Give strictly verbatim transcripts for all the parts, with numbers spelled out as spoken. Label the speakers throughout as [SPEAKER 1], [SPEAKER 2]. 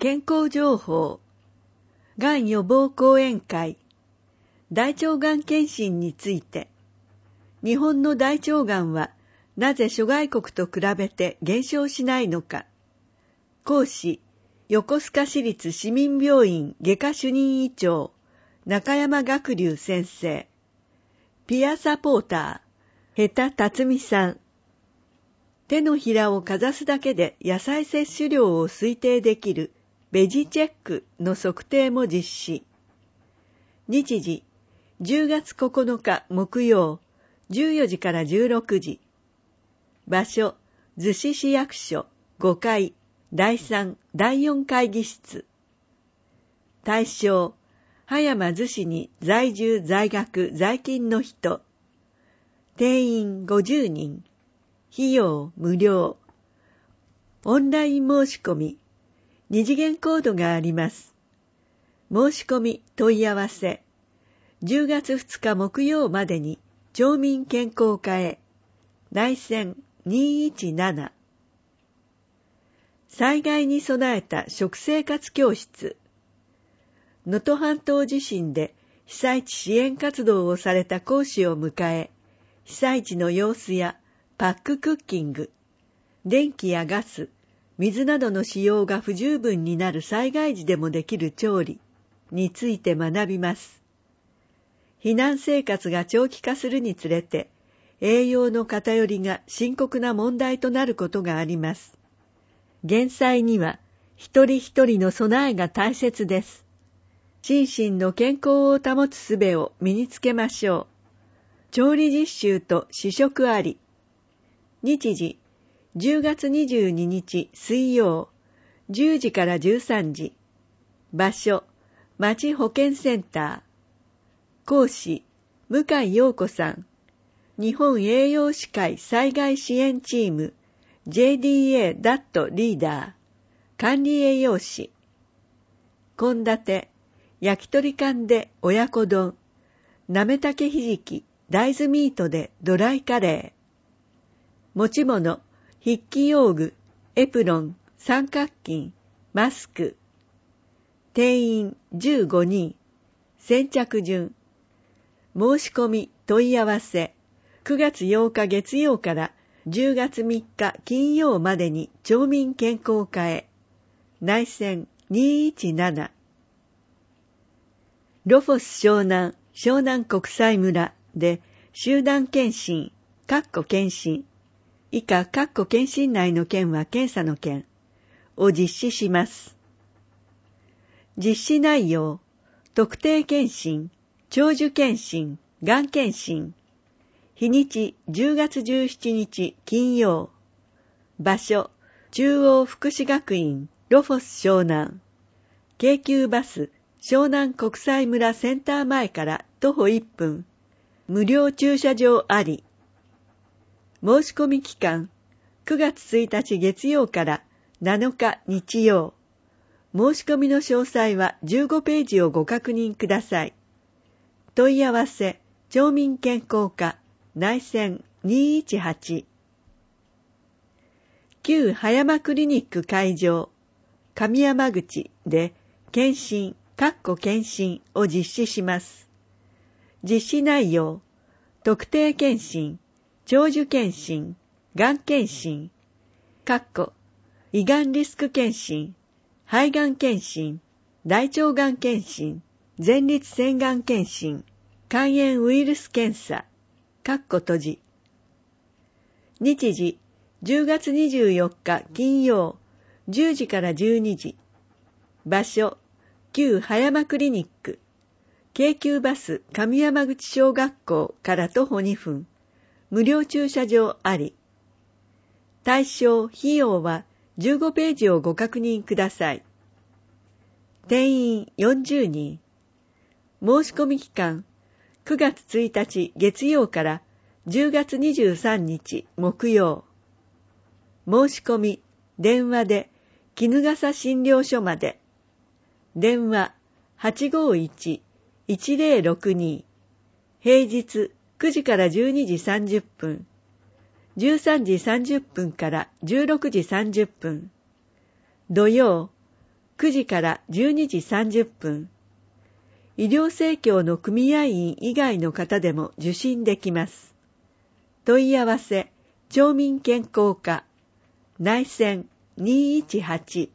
[SPEAKER 1] 健康情報、がん予防講演会、大腸がん検診について、日本の大腸がんはなぜ諸外国と比べて減少しないのか。講師、横須賀市立市民病院外科主任医長、中山学龍先生。ピアサポーター、ヘタ辰巳さん。手のひらをかざすだけで野菜摂取量を推定できるベジチェックの測定も実施。日時、じゅうがつここのか木曜、じゅうよじからじゅうろくじ。場所、逗子市役所ごかい、だいさん、だいよん会議室。対象、葉山逗子に在住在学在勤の人。定員ごじゅうにん。費用無料。オンライン申し込み。二次元コードがあります。申し込み問い合わせ。じゅうがつふつか木曜までに町民健康課へ。内線にいちなな。災害に備えた食生活教室。能登半島地震で被災地支援活動をされた講師を迎え、被災地の様子やパッククッキング、電気やガス、水などの使用が不十分になる災害時でもできる調理について学びます。避難生活が長期化するにつれて、栄養の偏りが深刻な問題となることがあります。減災には一人一人の備えが大切です。心身の健康を保つ術を身につけましょう。調理実習と試食あり。日時、じゅうがつにじゅうににち水曜、じゅうじからじゅうさんじ。場所、町保健センター。講師、向井陽子さん。日本栄養士会災害支援チーム、ジェーディーエー ダットリーダー。管理栄養士。献立、焼き鳥缶で親子丼。なめたけひじき、大豆ミートでドライカレー。持ち物、筆記用具、エプロン、三角巾、マスク。定員じゅうごにん。先着順。申し込み、問い合わせ。くがつようか月曜からじゅうがつみっか金曜までに町民健康課へ。内線にいちなな。ロフォス湘南、湘南国際村で集団検診、括弧検診。以下、括弧検診内の件は検査の件を実施します。実施内容、特定検診、長寿検診、がん検診。日にちじゅうがつじゅうしちにち金曜。場所、中央福祉学院、ロフォス湘南。京急バス、湘南国際村センター前から徒歩いっぷん。無料駐車場あり。申し込み期間、くがつついたち月曜からなのか日曜。申し込みの詳細はじゅうごページをご確認ください。問い合わせ、町民健康課、内線にいちはち。旧葉山クリニック会場、上山口で検診、括弧検診を実施します。実施内容、特定検診、長寿検診、がん検診、括弧胃がんリスク検診、肺がん検診、大腸がん検診、前立腺がん検診、肝炎ウイルス検査、括弧閉じ。日時、じゅうがつにじゅうよっか金曜、じゅうじからじゅうにじ。場所、旧葉山クリニック。京急バス上山口小学校から徒歩にふん。無料駐車場あり。対象費用はじゅうごページをご確認ください。定員よんじゅうにん。申し込み期間、くがつついたち月曜からじゅうがつにじゅうさんにち木曜。申し込み、電話で衣笠診療所まで。電話 はちごいち いちぜろろくに。平日くじからじゅうにじさんじゅっぷん。じゅうさんじさんじゅっぷんからじゅうろくじさんじゅっぷん。土曜、 くじからじゅうにじさんじゅっぷん。医療生協の組合員以外の方でも受診できます。問い合わせ、町民健康課、内線にいちはち。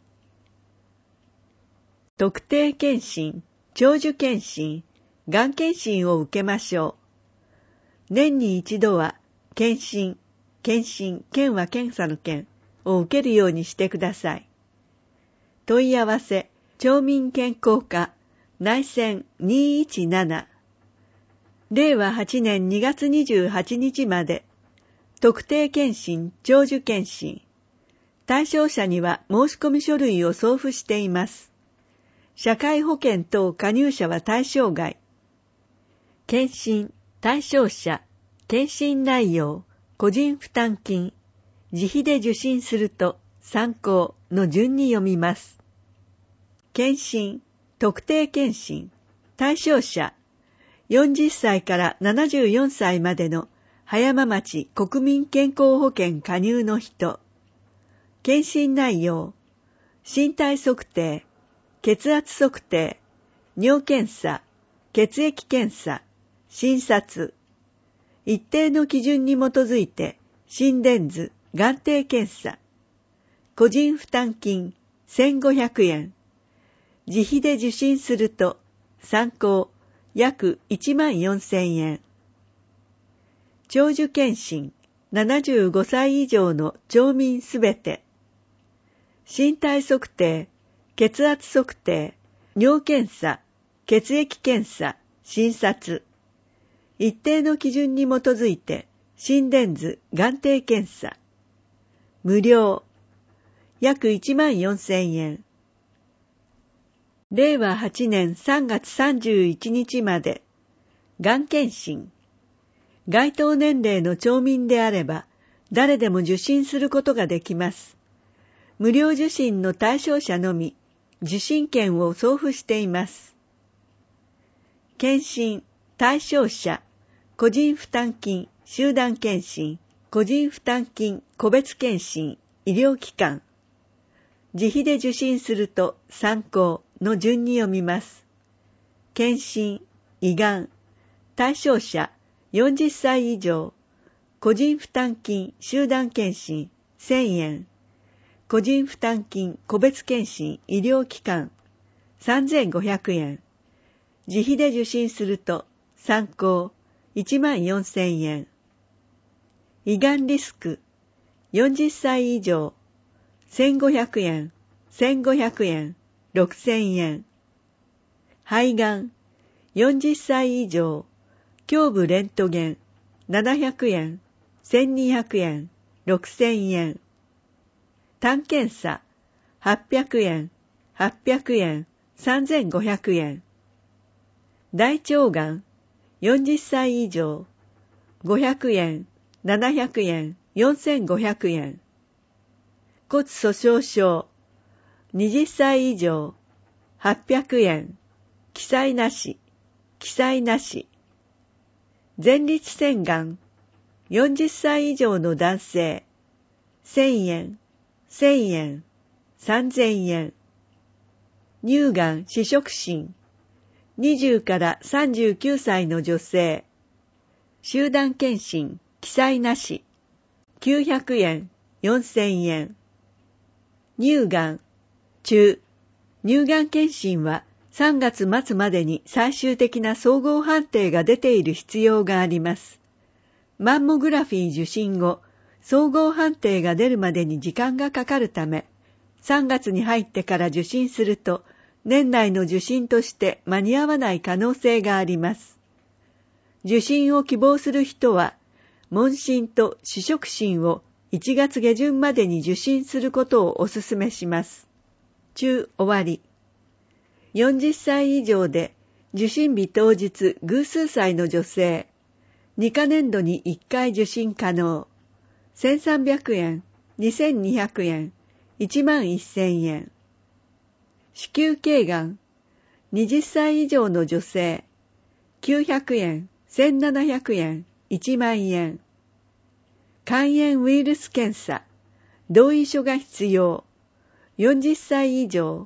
[SPEAKER 1] 特定健診、長寿健診、がん検診を受けましょう。年に一度は、検診、検診、検は検査の検を受けるようにしてください。問い合わせ、町民健康課、内線にいちなな。れいわはちねんにがつにじゅうはちにちまで、特定健診、長寿健診。対象者には申込書類を送付しています。社会保険等加入者は対象外。検診、対象者、検診内容、個人負担金、自費で受診すると参考の順に読みます。検診、特定健診、対象者、よんじゅっさいからななじゅうよんさいまでの葉山町国民健康保険加入の人。検診内容、身体測定、血圧測定、尿検査、血液検査、診察。一定の基準に基づいて、心電図、眼底検査。個人負担金、せんごひゃくえん。自費で受診すると、参考、約いちまんよんせんえん。長寿健診、ななじゅうごさい以上の町民すべて。身体測定、血圧測定、尿検査、血液検査、診察。一定の基準に基づいて、心電図、眼底検査。無料。約いちまんよんせんえん。れいわはちねんさんがつさんじゅういちにちまで、がん検診。該当年齢の町民であれば、誰でも受診することができます。無料受診の対象者のみ、受診券を送付しています。検診、対象者、個人負担金、集団検診、個人負担金、個別検診、医療機関。自費で受診すると参考の順に読みます。検診、胃がん、対象者、よんじゅっさい以上、個人負担金、集団検診、せんえん。個人負担金、個別検診、医療機関、さんぜんごひゃくえん。自費で受診すると、参考、いちまんよんせんえん。胃がんリスク、よんじゅっさい以上、せんごひゃくえん、せんごひゃくえん、ろくせんえん。肺がん、よんじゅっさい以上、胸部レントゲン、ななひゃくえん、せんにひゃくえん、ろくせんえん。胆検査、はっぴゃくえん、はっぴゃくえん、さんぜんごひゃくえん。大腸がん、よんじゅっさい以上、ごひゃくえん、ななひゃくえん、よんせんごひゃくえん。骨粗鬆症、はたち以上、はっぴゃくえん、記載なし、記載なし。前立腺がん、よんじゅっさい以上の男性、せんえん、せんえん、さんぜんえん。乳がん四触診、にじゅうからさんじゅうきゅうさいの女性、集団検診、記載なし、きゅうひゃくえん、よんせんえん。乳がん、中、乳がん検診はさんがつまつまでに最終的な総合判定が出ている必要があります。マンモグラフィー受診後、総合判定が出るまでに時間がかかるため、さんがつに入ってから受診すると、年内の受診として間に合わない可能性があります。受診を希望する人は、問診と四触診をいちがつげじゅんまでに受診することをお勧めします。中終わり。よんじゅっさい以上で、受診日当日偶数歳の女性、にかねんどにいっかい受診可能。せんさんびゃくえん、にせんにひゃくえん、いちまんせんえん。子宮頸がん、はたち以上の女性、きゅうひゃくえん、せんななひゃくえん、いちまんえん。肝炎ウイルス検査、同意書が必要。よんじゅっさい以上、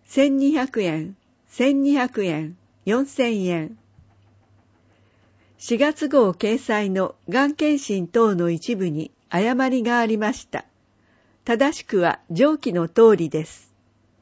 [SPEAKER 1] せんにひゃくえん、せんにひゃくえん、よんせんえん。しがつ号掲載のがん検診等の一部に誤りがありました。正しくは上記の通りです。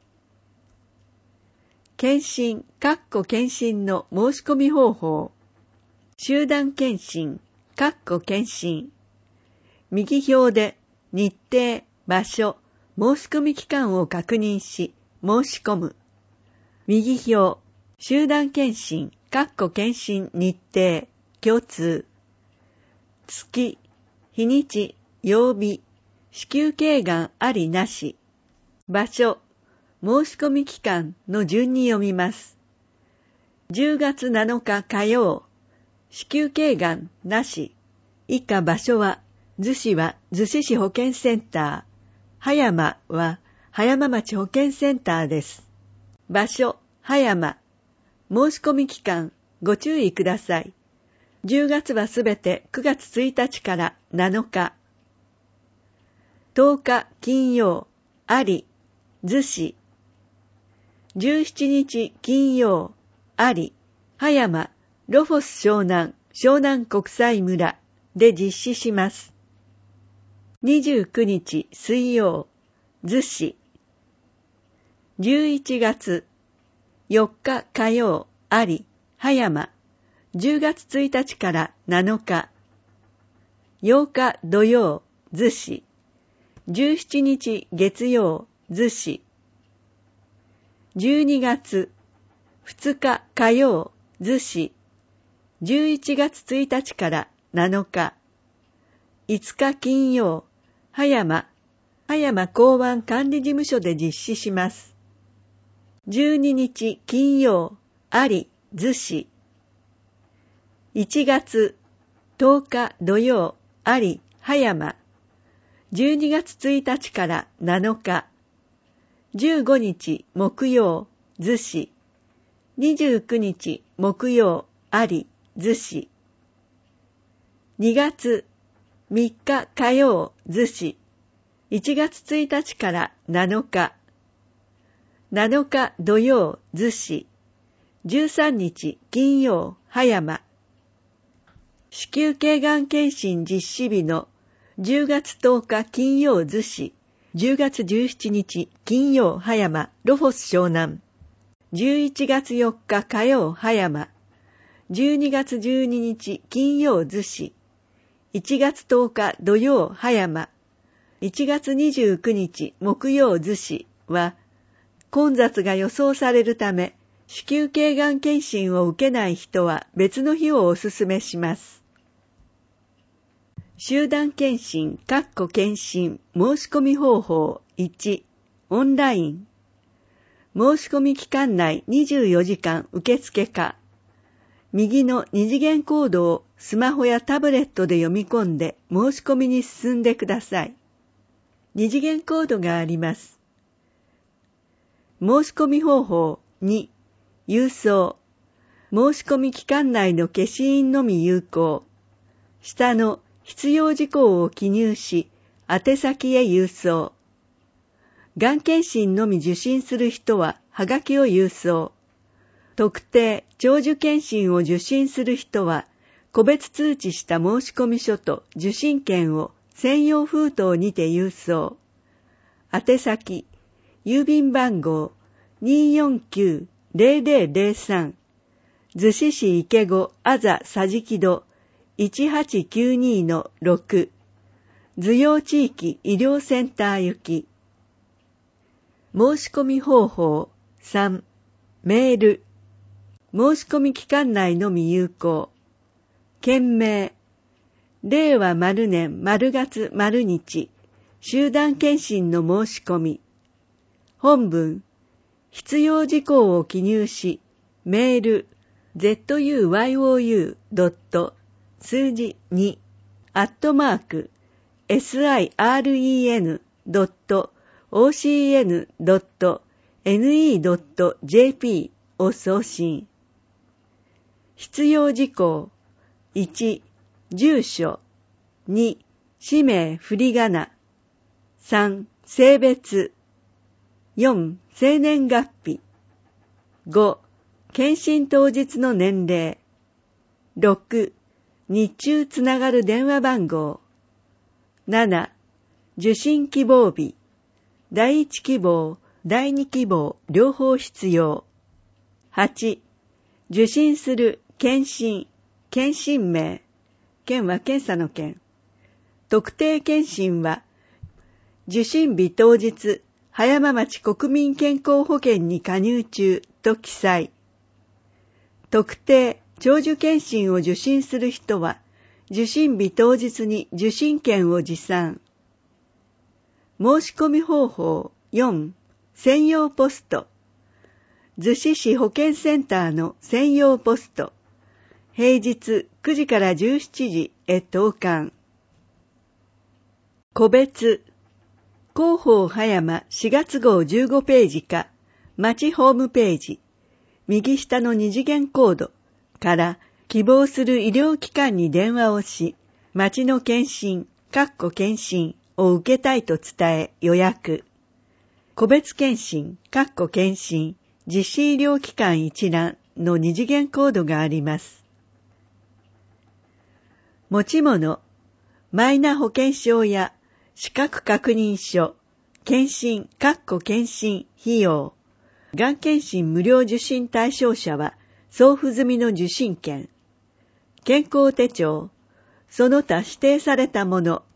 [SPEAKER 1] 検診、括弧検診の申し込み方法。集団検診、括弧検診。右表で日程、場所、申し込み期間を確認し、申し込む。右表、集団検診、括弧検診日程、共通。月、日にち、曜日、子宮頸がんありなし。場所、申し込み期間の順に読みます。じゅうがつなのか火曜、子宮頸がんなし。以下場所は、逗子は逗子市保健センター、葉山は葉山町保健センターです。場所、葉山。申し込み期間、ご注意ください。じゅうがつはすべてくがつついたちからなのか。とおか金曜、あり、逗子。じゅうしちにち金曜、あり、葉山、ロフォス湘南、湘南国際村で実施します。にじゅうくにち水曜、逗子。じゅういちがつよっか火曜、あり、葉山、じゅうがつついたちからなのか。ようか土曜、逗子。じゅうしちにち月曜、逗子。じゅうにがつふつか火曜、逗子。じゅういちがつついたちからなのか。いつか金曜、葉山、葉山港湾管理事務所で実施します。じゅうににち金曜、あり、逗子。いちがつとおか土曜、あり、葉山。じゅうにがつついたちからなのか。じゅうごにち木曜、逗子。にじゅうくにち木曜、あり、逗子。にがつみっか火曜、逗子。いちがつついたちからなのか。なのか土曜、逗子。じゅうさんにち金曜、葉山。子宮頸がん検診実施日のじゅうがつとおか金曜、逗子。じゅうがつじゅうしちにち金曜、葉山、ロフォス湘南。じゅういちがつよっか火曜、葉山。じゅうにがつじゅうににち金曜、逗子。いちがつとおか土曜、葉山。いちがつにじゅうくにち木曜、逗子は、混雑が予想されるため、子宮頸がん検診を受けない人は別の日をお勧めします。集団検診、括弧検診、申し込み方法いち、オンライン。申し込み期間内にじゅうよじかん受付可。右の二次元コードをスマホやタブレットで読み込んで申し込みに進んでください。二次元コードがあります。申し込み方法に、郵送。申し込み期間内の消印のみ有効。下の必要事項を記入し、宛先へ郵送。がん検診のみ受診する人は、はがきを郵送。特定、長寿検診を受診する人は、個別通知した申込書と受診券を専用封筒にて郵送。宛先、郵便番号 にーよんきゅうーぜろぜろぜろさん、逗子市池子あざさじきどいちはちきゅうにのろく、図用地域医療センター行き。申し込み方法さん、メール。申し込み期間内のみ有効。件名、令和丸年丸月丸日、集団検診の申し込み。本文、必要事項を記入し、メール、ズユーワイオーユー ドット、数字に、アットマーク、シン ドット、オーシーエヌ ドット、エヌイー ドット ジェーピー を送信。必要事項いち、住所に、氏名振り仮名さん、性別よん、生年月日。ご、検診当日の年齢。ろく、日中つながる電話番号。なな、受診希望日。第一希望、第二希望、両方必要。はち、受診する検診、検診名。検は検査の検。特定検診は、受診日当日、葉山町国民健康保険に加入中と記載。特定、長寿検診を受診する人は、受診日当日に受診券を持参。申し込み方法よん、専用ポスト。逗子市保健センターの専用ポスト。平日くじからじゅうしちじへ投函。個別。広報葉山しがつ号じゅうごページか、町ホームページ、右下の二次元コードから希望する医療機関に電話をし、町の検診、検診を受けたいと伝え予約。個別検診、検診、実施医療機関一覧の二次元コードがあります。持ち物、マイナ保険証や資格確認書、検診、検診費用、がん検診無料受診対象者は送付済みの受診券、健康手帳、その他指定されたもの